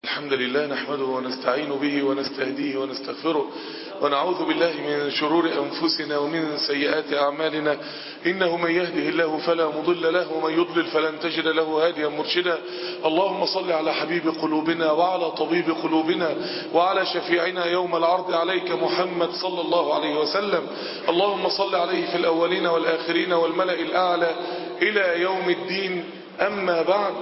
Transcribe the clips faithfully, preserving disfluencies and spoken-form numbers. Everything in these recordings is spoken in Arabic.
الحمد لله نحمده ونستعين به ونستهديه ونستغفره ونعوذ بالله من شرور أنفسنا ومن سيئات أعمالنا. إنه من يهده الله فلا مضل له ومن يضلل فلن تجد له هاديا مرشدا. اللهم صل على حبيب قلوبنا وعلى طبيب قلوبنا وعلى شفيعنا يوم العرض عليك محمد صلى الله عليه وسلم. اللهم صل عليه في الأولين والآخرين والملأ الأعلى إلى يوم الدين. أما بعد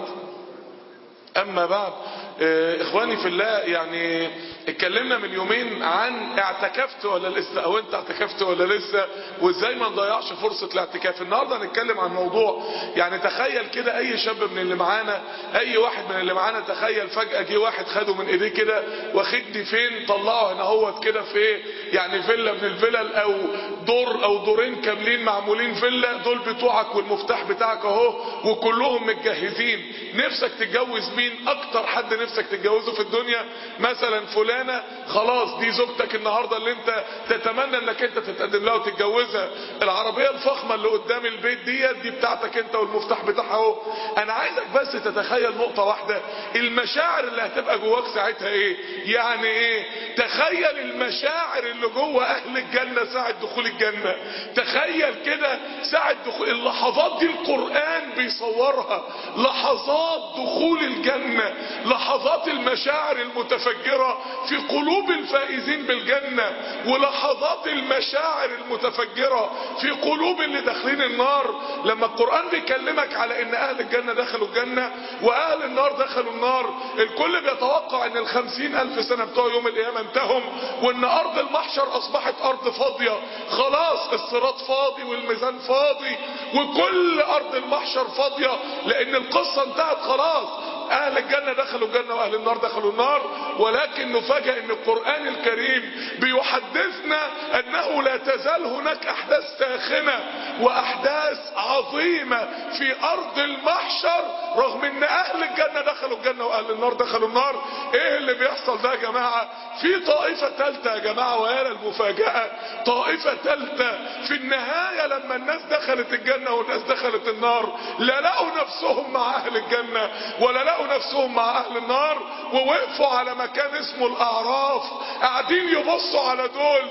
أما بعد إخواني في الله، يعني اتكلمنا من يومين عن اعتكفت ولا لسه، او انت اعتكفت ولا لسه، وازاي ما نضيعش فرصة الاعتكاف. النهاردة هنتكلم عن موضوع، يعني تخيل كده اي شاب من اللي معانا، اي واحد من اللي معانا، تخيل فجأة جه واحد خده من ايديه كده واخدني فين، طلعه هنا هوت كده في ايه، يعني فيلا من الفلل او دور او دورين كاملين معمولين فيلا، دول بتوعك والمفتاح بتاعك اهو وكلهم متجهزين. نفسك تتجوز مين؟ اكتر حد نفسك تتجوزه في الدنيا مثلا فلانة، خلاص دي زوجتك النهاردة اللي انت تتمنى انك انت تتقدم لها وتتجوزها. العربية الفخمة اللي قدام البيت دي دي بتاعتك انت والمفتاح بتاعها اهو. انا عايزك بس تتخيل نقطة واحدة، المشاعر اللي هتبقى جواك ساعتها ايه. يعني ايه؟ تخيل المشاعر اللي جوه اهل الجنة ساعة دخول الجنة. تخيل كده ساعة دخول اللحظات دي، القرآن بيصورها لحظات دخول الجنة، لحظات المشاعر المتفجرة في قلوب الفائزين بالجنة، ولحظات المشاعر المتفجرة في قلوب اللي داخلين النار. لما القرآن بيكلمك على ان اهل الجنة دخلوا الجنة واهل النار دخلوا النار، الكل بيتوقع ان الخمسين الف سنة بتوع يوم القيامة انتهم، وان ارض المحشر اصبحت ارض فاضية خلاص، الصراط فاضي والميزان فاضي وكل ارض المحشر فاضية، لان القصة انتهت خلاص. اهل الجنة دخلوا الجنة واهل النار دخلوا النار. ولكن نفاجأ ان القرآن الكريم بيحدثنا انه لا تزال هناك احداث ساخنة واحداث عظيمة في ارض المحشر، رغم ان اهل الجنة دخلوا الجنة واهل النار دخلوا النار. ايه اللي بيحصل ده يا جماعة؟ في طائفة ثالثة يا جماعة، ويا المفاجأة، طائفة ثالثة في النهاية لما الناس دخلت الجنة والناس دخلت النار، لا لقوا نفسهم مع اهل الجنة ولا لقوا نفسهم مع اهل النار، ووقفوا على مكان اسمه الاعراف، قاعدين يبصوا على دول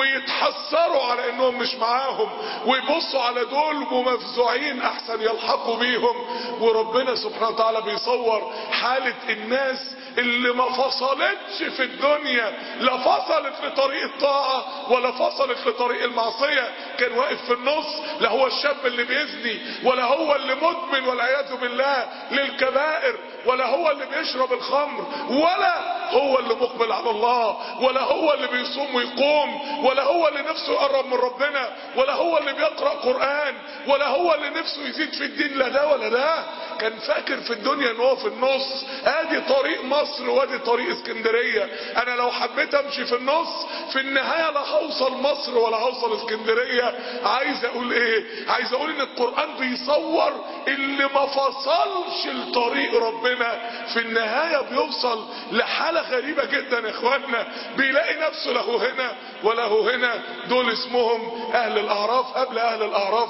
ويتحسروا على انهم مش معاهم، ويبصوا على دول ومفزوعين احسن يلحقوا بيهم. وربنا سبحانه وتعالى بيصور حالة الناس اللي ما فصلتش في الدنيا، لا فصلت لطريق الطاعة ولا فصلت لطريق المعصية، كان واقف في النص، لا هو الشاب اللي بيزني ولا هو اللي مدمن والعياذ بالله للكبائر ولا هو اللي بيشرب الخمر ولا هو اللي مقبل على الله ولا هو اللي بيصوم ويقوم ولا هو اللي نفسه يقرب من ربنا ولا هو اللي بيقرأ قرآن ولا هو اللي نفسه يزيد في الدين، لا ده ولا ده. كان فاكر في الدنيا ان هو في النص، ادي طريق مصر وادي طريق اسكندرية، انا لو حبيت امشي في النص في النهاية لا هوصل مصر ولا هوصل اسكندرية. عايز اقول ايه؟ عايز اقول ان القرآن بيصور اللي ما فصلش لطريق ربنا في النهاية بيوصل لحالة غريبة جدا يا اخواننا، بيلاقي نفسه له هنا وله هنا. دول اسمهم اهل الاعراف. قبل اهل الاعراف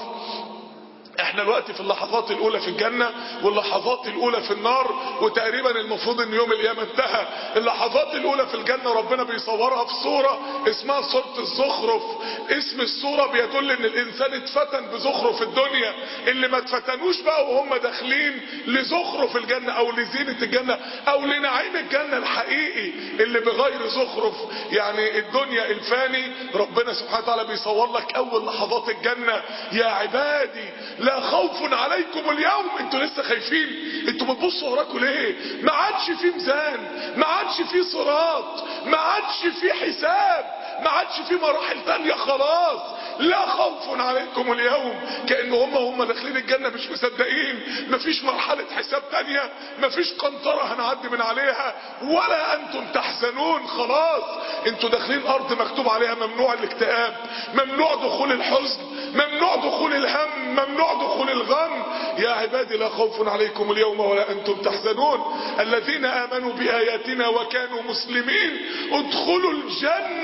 احنا الوقت في اللحظات الاولى في الجنة واللحظات الاولى في النار، وتقريبا المفروض ان يوم القيامة انتهى. اللحظات الاولى في الجنة ربنا بيصورها في صورة اسمها صورة الزخرف. اسم الصورة بيدل ان الانسان اتفتن بزخرف الدنيا، اللي ما اتفتنوش بقى وهم داخلين لزخرف الجنة او لزينة الجنة او لنعيم الجنة الحقيقي اللي بغير زخرف، يعني الدنيا الفاني. ربنا سبحانه وتعالى بيصور لك اول لحظات الجنة، يا عبادي لا خوف عليكم اليوم. انتوا لسه خايفين؟ انتوا بتبصوا وراكوا ليه؟ ما عادش في ميزان، ما عادش في صراط، ما عادش في حساب، ما عادش في مراحل تانية خلاص. لا خوف عليكم اليوم. كأن هم هم داخلين الجنة مش مصدقين، مفيش مرحلة حساب تانية، مفيش قنطرة هنعدي من عليها، ولا انتم تحزنون. خلاص انتوا داخلين ارض مكتوب عليها ممنوع الاكتئاب، ممنوع دخول الحزن، ممنوع دخول الهم، ممنوع دخول الغم. يا عبادي لا خوف عليكم اليوم ولا انتم تحزنون الذين امنوا باياتنا وكانوا مسلمين ادخلوا الجنة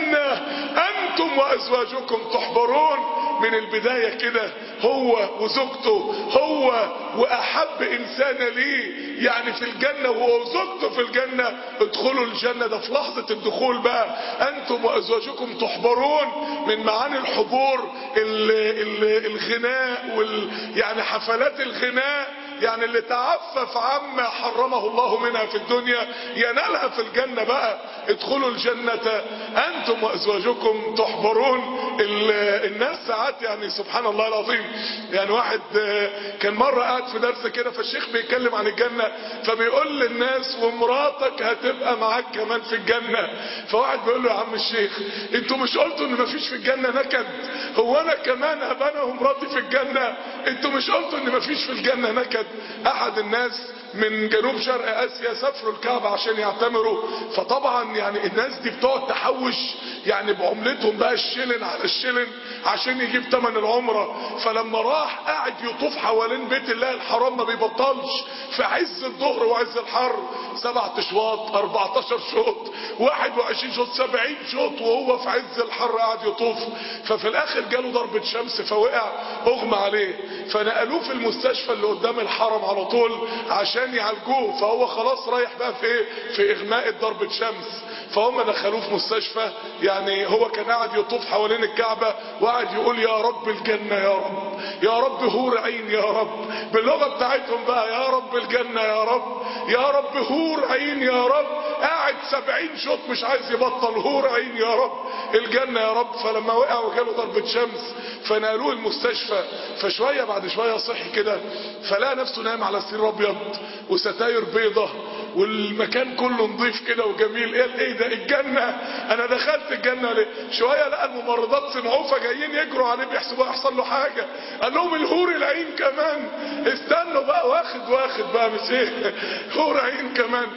انتم وازواجكم تحبرون. من البداية كده هو وزوجته، هو واحب انسان ليه يعني في الجنة، وهو وزوجته في الجنة. ادخلوا الجنة، ده في لحظة الدخول بقى. انتم وازواجكم تحبرون. من معاني الحبور ال ال الغناء وال يعني حفلات الغناء، يعني اللي تعفف عما حرمه الله منها في الدنيا ينالها في الجنة بقى. ادخلوا الجنة انتم وازواجكم تحبرون. الناس ساعات يعني سبحان الله العظيم، يعني واحد كان مرة قاعد في درس كده، فالشيخ بيتكلم عن الجنة، فبيقول للناس ومراتك هتبقى معاك كمان في الجنة. فواحد بيقول له يا عم الشيخ انتوا مش قلتوا ان مفيش في الجنة نكد؟ هو انا كمان هبقى انا ومراتي في الجنة؟ انتوا مش قلتوا ان مفيش في الجنة نكد؟ احد الناس من جنوب شرق اسيا سافروا الكعبة عشان يعتمروا، فطبعا يعني الناس دي بتقعد تحوش يعني بعملتهم بقى الشلن على الشلن عشان يجيب تمن العمرة. فلما راح قاعد يطوف حوالين بيت الله الحرام ما بيبطلش في عز الظهر وعز الحر، سبعة اشواط، اربعتاشر شوط، واحد وعشرين شوط، سبعين شوط، وهو في عز الحر قاعد يطوف. ففي الاخر جاله ضربة شمس فوقع اغمى عليه، فنقلوه في المستشفى اللي قدام الحرم على طول عشان يعالجوه. فهو خلاص رايح بقى في ايه، في اغماء ضربة شمس. فهم دخلوه في مستشفى، يعني هو كان قاعد يطوف حوالين الكعبة وقاعد يقول يا رب الجنة يا رب، يا رب هور عين يا رب، باللغة بتاعتهم بقى يا رب الجنة يا رب، يا رب هور عين يا رب. قاعد سبعين شوط مش عايز يبطل هور عين يا رب الجنة يا رب. فلما وقع وجاله ضربة شمس فنقلوه المستشفى، فشوية بعد شوية صحي كده فلقى نفسه نايم على سرير ابيض وستاير بيضة والمكان كله نظيف كده وجميل. ايه ايه ده الجنة، انا دخلت الجنة ليه؟ شوية لقى الممرضات سمعوه فجايين يجروا عليه بيحسبوه يحصل له حاجة، قال لهم الهور العين كمان استنوا بقى، واخد واخد بقى مش ايه هور عين كمان.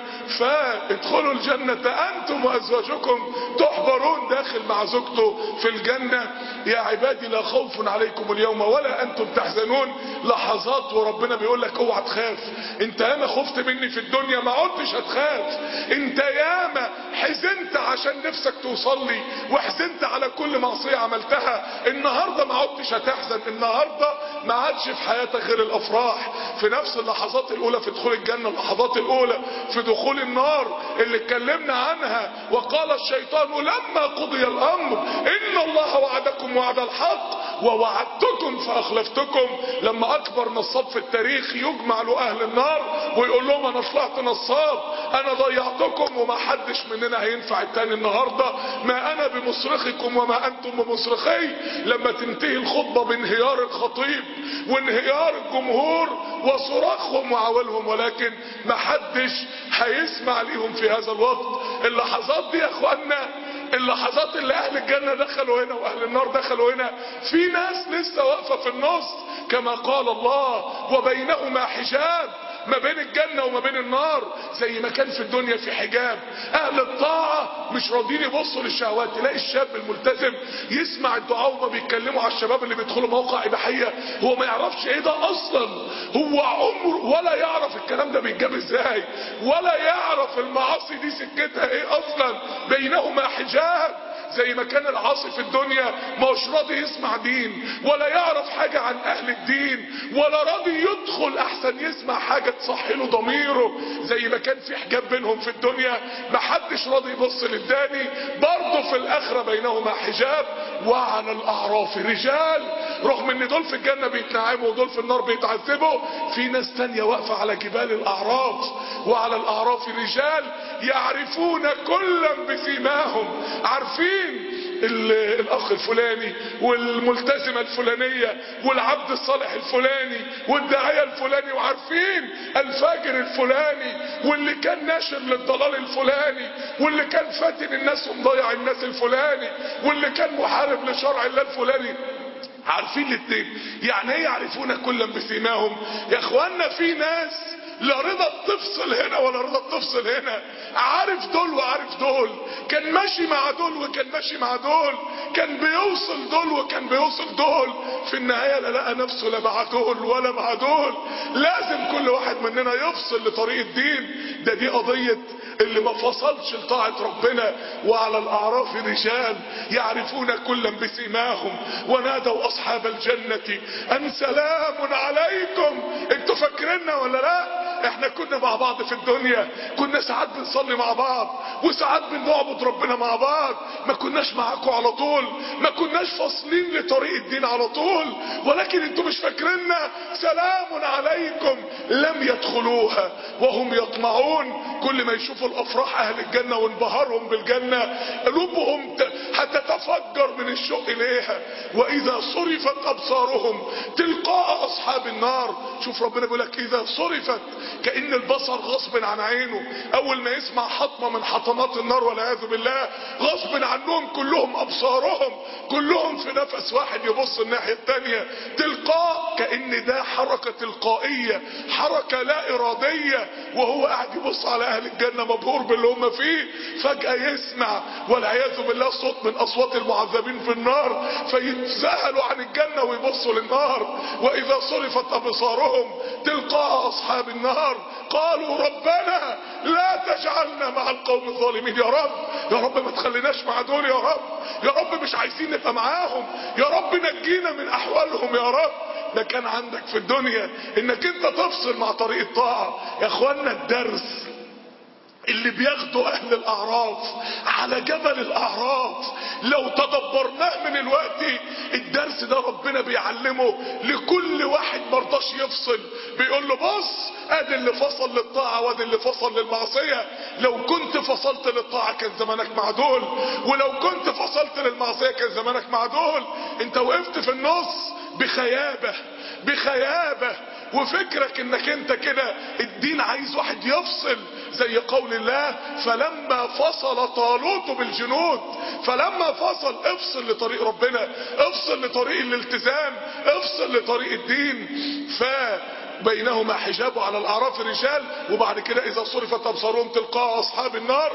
فادخلوا الجنة انتم وازواجكم تحبرون. داخل مع زوجته في الجنة. يا عبادي لا خوف عليكم اليوم ولا انتم تحزنون. لحظات وربنا بيقول لك اوعى تخاف، انت ياما خفت مني في الدنيا ما عدتش هتخاف، انت ياما حزنت عشان نفسك توصل لي وحزنت على كل معصية عملتها، النهاردة ما عدتش هتحزن، النهاردة ما عادش في حياتك غير الافراح. في نفس اللحظات الاولى في دخول الجنة، اللحظات الاولى في دخول النار اللي اتكلمنا عنها. وقال الشيطان لما قضي الامر ان الله وعدكم وعد الحق ووعدتكم فاخلفتكم. لما اكبر نصاب في التاريخ يجمع له اهل النار ويقول لهم انا طلعت نصاب، انا ضيعتكم وما حدش مننا هينفع التاني النهارده، ما انا بمصرخكم وما انتم بمصرخي. لما تنتهي الخطبه بانهيار الخطيب وانهيار الجمهور وصراخهم وعوالهم، ولكن ما حدش هيسمع ليهم في هذا الوقت. اللحظات دي يا اخوانا، اللحظات اللي اهل الجنة دخلوا هنا واهل النار دخلوا هنا، في ناس لسه واقفة في النص كما قال الله وبينهما حجاب، ما بين الجنة وما بين النار. زي ما كان في الدنيا في حجاب، اهل الطاعة مش راضيين يبصوا للشهوات. تلاقي الشاب الملتزم يسمع الدعاء وما بيتكلموا على الشباب اللي بيدخلوا مواقع اباحية، هو ما يعرفش ايه ده اصلا، هو عمر ولا يعرف الكلام ده بيتجاب ازاي، ولا يعرف المعاصي دي سكتها ايه اصلا. بينهما حجاب. زي ما كان العاصي في الدنيا مش راضي يسمع دين ولا يعرف حاجة عن اهل الدين ولا راضي يدخل احسن يسمع حاجة تصحي له ضميره، زي ما كان في حجاب بينهم في الدنيا محدش راضي يبص للتاني، برضه في الاخرة بينهما حجاب. وعلى الاعراف رجال، رغم ان دول في الجنة بيتنعموا ودول في النار بيتعذبوا، في ناس تانية واقفة على جبال الاعراف. وعلى الاعراف رجال يعرفون كلا بسيماهم، عارفين الاخ الفلاني والملتزمة الفلانية والعبد الصالح الفلاني والداعية الفلاني، وعارفين الفاجر الفلاني واللي كان ناشر للضلال الفلاني واللي كان فاتن الناس ومضيع الناس الفلاني واللي كان محارب لشرع الله الفلاني. عارفين الاتنين. يعني ايه يعرفون كلا بسيماهم؟ يا اخوانا في ناس لا رضا تفصل هنا ولا رضا تفصل هنا، عارف دول وعارف دول، كان ماشي مع دول وكان ماشي مع دول، كان بيوصل دول وكان بيوصل دول، في النهاية لا لقى نفسه لا مع دول ولا مع دول. لازم كل واحد مننا يفصل لطريق الدين. ده دي قضية اللي ما فصلش لطاعة ربنا. وعلى الأعراف رجال يعرفون كلا بسيماهم ونادوا أصحاب الجنة أن سلام عليكم. انتوا فاكريننا ولا لا؟ احنا كنا مع بعض في الدنيا، كنا ساعات بنصلي مع بعض وساعات بنعبد ربنا مع بعض، ما كناش معاكم على طول، ما كناش فاصلين لطريق الدين على طول، ولكن انتوا مش فاكريننا. سلام عليكم لم يدخلوها وهم يطمعون. كل ما يشوفوا الافراح اهل الجنة وانبهارهم بالجنة قلوبهم هتتفجر من الشوق اليها. واذا صرفت ابصارهم تلقاء اصحاب النار. شوف ربنا بيقول لك اذا صرفت، كأن البصر غصب عن عينه اول ما يسمع حطمة من حطمات النار والعياذ بالله غصب عنهم كلهم ابصارهم كلهم في نفس واحد يبص الناحية التانية. تلقاء كأن ده حركة تلقائية، حركة لا ارادية، وهو قاعد يبص على اهل الجنة مبهور باللي هم فيه. فجأة يسمع والعياذ بالله صوت من اصوات المعذبين في النار فيتساهلوا عن الجنة ويبصوا للنار. واذا صرفت ابصارهم تلقاء اصحاب النار قالوا ربنا لا تجعلنا مع القوم الظالمين. يا رب يا رب ما تخليناش مع دول، يا رب يا رب مش عايزين نبقى معاهم، يا رب نجينا من احوالهم يا رب. ده كان عندك في الدنيا انك انت تفصل مع طريق الطاعة. يا اخوانا الدرس اللي بياخدوا اهل الاعراف على جبل الاعراف لو تدبرناه من الوقت، الدرس ده ربنا بيعلمه لكل واحد مرضاش يفصل. بيقول له بص ادي اللي فصل للطاعة وادي اللي فصل للمعصية. لو كنت فصلت للطاعة كان زمانك مع دول، ولو كنت فصلت للمعصية كان زمانك مع دول. انت وقفت في النص بخيابة بخيابة وفكرك انك انت كده. الدين عايز واحد يفصل، زي قول الله فلما فصل طالوت بالجنود. فلما فصل افصل لطريق ربنا، افصل لطريق الالتزام، افصل لطريق الدين. فبينهما حجاب على الاعراف رجال. وبعد كده اذا صرفت ابصارهم تلقاء اصحاب النار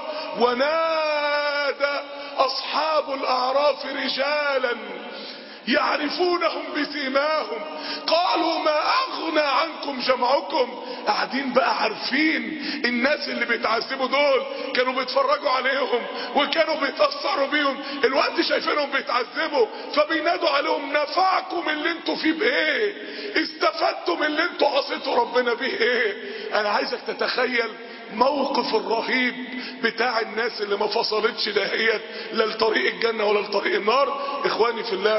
ونادى اصحاب الاعراف رجالا يعرفونهم بسيماهم قالوا ما اغنى عنكم جمعكم. قاعدين بقى عارفين الناس اللي بيتعذبوا دول كانوا بيتفرجوا عليهم وكانوا بيتأثروا بيهم، الوقت شايفينهم بيتعذبوا فبينادوا عليهم نفعكم اللي انتوا فيه بايه؟ استفدتم اللي انتوا عصيتوا ربنا بيه ايه؟ انا عايزك تتخيل موقف الرهيب بتاع الناس اللي ما فصلتش دهيت لا لطريق الجنة ولا لطريق النار. اخواني في الله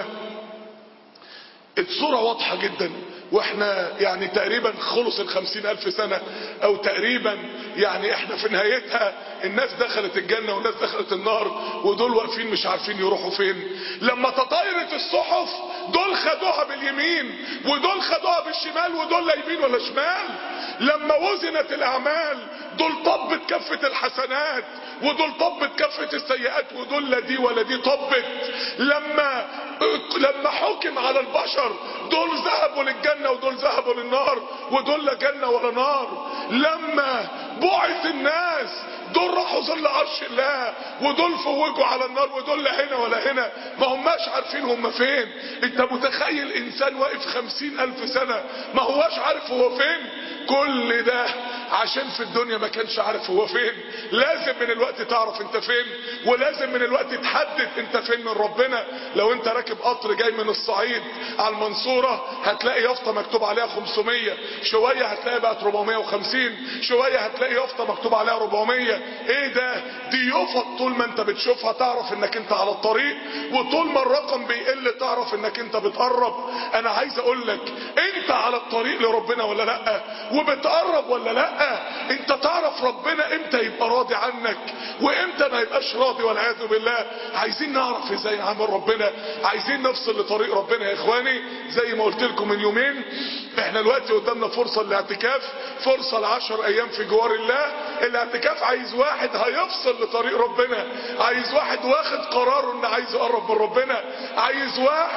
الصورة واضحة جدا، واحنا يعني تقريبا خلص الخمسين الف سنة او تقريبا يعني احنا في نهايتها. الناس دخلت الجنة والناس دخلت النار ودول واقفين مش عارفين يروحوا فين. لما تطايرت الصحف دول خدوها باليمين ودول خدوها بالشمال ودول لا يمين ولا شمال. لما وزنت الاعمال دول طبت كفة الحسنات ودول طبت كفة السيئات ودول لا دي ولا دي طبت. لما لما حكم على البشر دول ذهبوا للجنة ودول ذهبوا للنار ودول لا جنة ولا نار. لما بعث الناس دول راحوا ظل عرش الله ودول فوجوا على النار ودول لا هنا ولا هنا، ما هماش عارفين هم فين. انت متخيل انسان واقف خمسين الف سنة ما هواش عارف هو فين؟ كل ده عشان في الدنيا ما كانش عارف هو فين. لازم من الوقت تعرف انت فين، ولازم من الوقت تحدد انت فين من ربنا. لو انت راكب قطر جاي من الصعيد على المنصورة هتلاقي يافطة مكتوب عليها خمسمية، شوية هتلاقي بقت اربعمية وخمسين، شوية هتلاقي يافطة مكتوب عليها اربعمية. ايه ده؟ دي يافط طول ما انت بتشوفها تعرف انك انت على الطريق، وطول ما الرقم بيقل تعرف انك انت بتقرب. انا عايز اقول لك انت على الطريق لربنا ولا لا؟ وبتقرب ولا لا؟ انت تعرف ربنا امتى يبقى راضي عنك وامتى ما يبقاش راضي والعياذ بالله. عايزين نعرف ازاي نعمل ربنا، عايزين نفصل لطريق ربنا. يا اخواني زي ما قلت لكم من يومين احنا دلوقتي قدامنا فرصة للاعتكاف، فرصة لعشر ايام في جوار الله. الاعتكاف عايز واحد هيفصل لطريق ربنا، عايز واحد واخد قراره انه عايز يقرب من ربنا، عايز واحد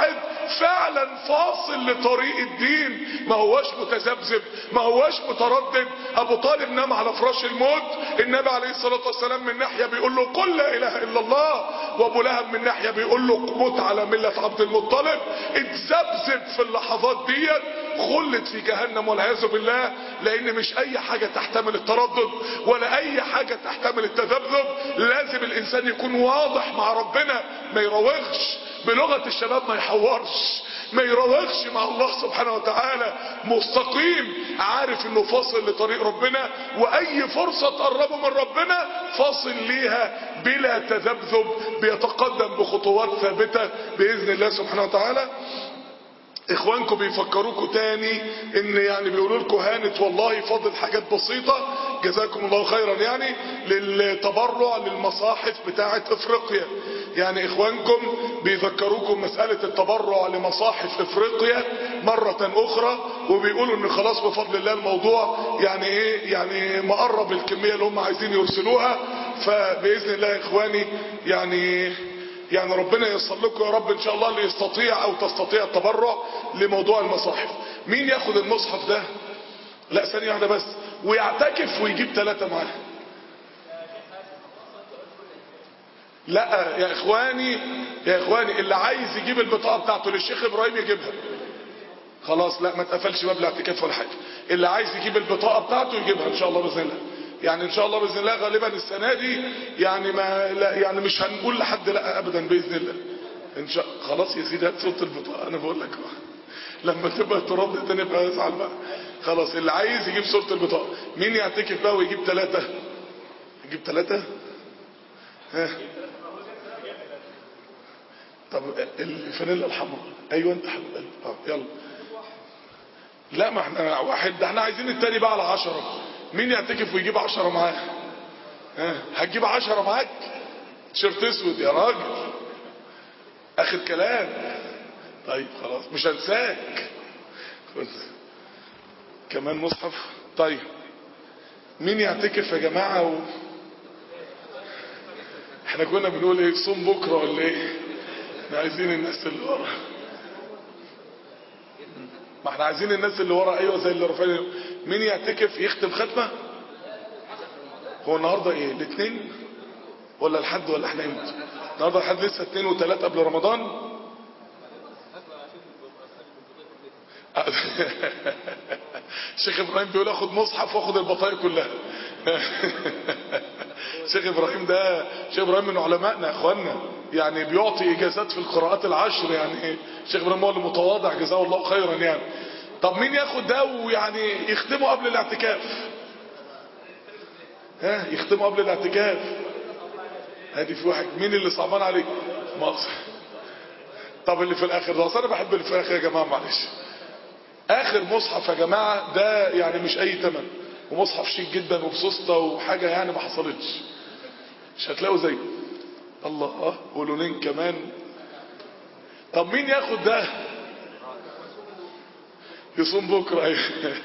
فعلا فاصل لطريق الدين، ما هواش متذبذب، ما هواش متردد. ابو طالب نام على فراش الموت، النبي عليه الصلاة والسلام من ناحية بيقول له قل لا اله الا الله، وابو لهب من ناحية بيقول له موت على ملة عبد المطلب. اتذبذب في اللحظات ديت، خلد في جهنم والعياذ بالله. لان مش اي حاجة تحتمل التردد ولا اي حاجة تحتمل التذبذب. لازم الانسان يكون واضح مع ربنا، ما يراوغش، بلغة الشباب ما يحورش، ما يراوغش مع الله سبحانه وتعالى، مستقيم، عارف انه فاصل لطريق ربنا، واي فرصة تقربه من ربنا فاصل ليها بلا تذبذب، بيتقدم بخطوات ثابتة باذن الله سبحانه وتعالى. اخوانكم بيفكروكوا تاني ان يعني بيقولوا لكم هانت، والله فاضل حاجات بسيطة جزاكم الله خيرا يعني للتبرع للمصاحف بتاعة افريقيا. يعني اخوانكم بيذكروكم مسألة التبرع لمصاحف افريقيا مرة اخرى، وبيقولوا ان خلاص بفضل الله الموضوع يعني ايه يعني مقرب الكمية اللي هم عايزين يرسلوها. فبإذن الله يا اخواني يعني يعني ربنا ييسر لكم يا رب ان شاء الله اللي يستطيع او تستطيع التبرع لموضوع المصاحف. مين ياخد المصحف ده؟ لا ثانية واحدة بس، ويعتكف ويجيب ثلاثة معاه. لا يا اخواني يا اخواني اللي عايز يجيب البطاقة بتاعته للشيخ ابراهيم يجيبها. خلاص لا ما تقفلش باب الاعتكاف ولا حاجة. اللي عايز يجيب البطاقة بتاعته يجيبها ان شاء الله باذن الله. يعني ان شاء الله باذن الله غالبا السنه دي يعني ما لا يعني مش هنقول لحد لا ابدا باذن الله ان شاء. خلاص يا سيدي هات صوره البطاقه، انا بقول لك لما تبقى ترد تاني بقى ازعل بقى. خلاص اللي عايز يجيب صوره البطاقه. مين يعتكف بقى ويجيب ثلاثه؟ يجيب ثلاثه؟ ها طب الفانيلا الحمراء. ايوه انت حبيب قلبي. اه يلا. لا ما احنا واحد، ده احنا عايزين التاني بقى على عشرة. مين يعتكف ويجيب عشرة معاه؟ ها هتجيب عشرة معاك؟ تيشيرت اسود يا راجل، اخر كلام. طيب خلاص مش هنساك. كمان مصحف. طيب مين يعتكف يا جماعة و... احنا كنا بنقول ايه صوم بكرة ولا ايه؟ احنا عايزين الناس اللي ورا، ما احنا عايزين الناس اللي ورا. ايوه زي اللي رفعنا. مين يعتكف يختم ختمة؟ هو النهاردة ايه الاثنين ولا الحد ولا احنا امتى؟ النهاردة الحد لسه اثنين وثلاثة قبل رمضان. شيخ ابراهيم بيقول اخد مصحف واخد البطايق كلها. شيخ ابراهيم ده شيخ ابراهيم من علمائنا يا اخوانا، يعني بيعطي اجازات في القراءات العشر. يعني شيخ ابراهيم هو اللي متواضع جزاه الله خيرا يعني. طب مين ياخد ده ويعني يختمه قبل الاعتكاف؟ ها يختمه قبل الاعتكاف. هادي في واحد. مين اللي صعبان عليك؟ مصر. طب اللي في الاخر ده، اصل انا بحب اللي في الاخر يا جماعه معلش. اخر مصحف يا جماعه ده يعني مش اي تمن، ومصحف شيك جدا وبسوسته وحاجه يعني ما حصلتش، مش هتلاقوا زيه. الله ولونين كمان. طب مين ياخد ده يصوم بكره؟ ايوه.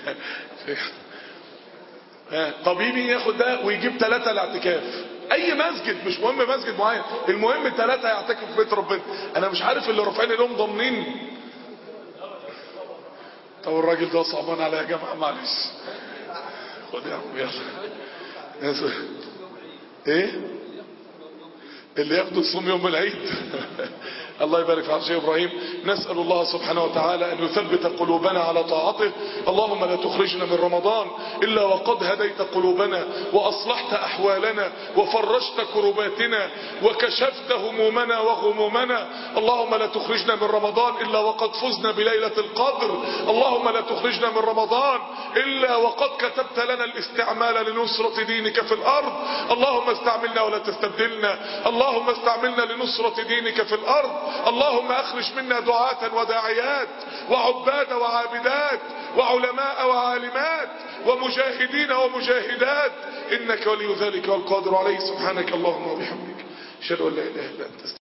طب مين ياخد ده ويجيب ثلاثة الاعتكاف؟ اي مسجد، مش مهم مسجد معين، المهم ثلاثة يعتكفوا في بيت ربنا. انا مش عارف اللي رافعين لهم ضامنين. طب الراجل ده صعبان عليا يا جماعه معلش. خد يا عم يلا. ايه اللي ياخدوا الصوم يوم العيد؟ الله يبارك في شيخ ابراهيم. نسأل الله سبحانه وتعالى ان يثبت قلوبنا على طاعته. اللهم لا تخرجنا من رمضان الا وقد هديت قلوبنا واصلحت احوالنا وفرجت كرباتنا وكشفت همومنا وغمومنا. اللهم لا تخرجنا من رمضان الا وقد فزنا بليلة القدر. اللهم لا تخرجنا من رمضان الا وقد كتبت لنا الاستعمال لنصرة دينك في الارض. اللهم استعملنا ولا تستبدلنا. اللهم استعملنا لنصرة دينك في الارض. اللهم اخرج منا دعاة وداعيات وعباد وعابدات وعلماء وعالمات ومجاهدين ومجاهدات، انك ولي ذلك والقادر عليه. سبحانك اللهم وبحمدك اشهد ان لا اله الا انت.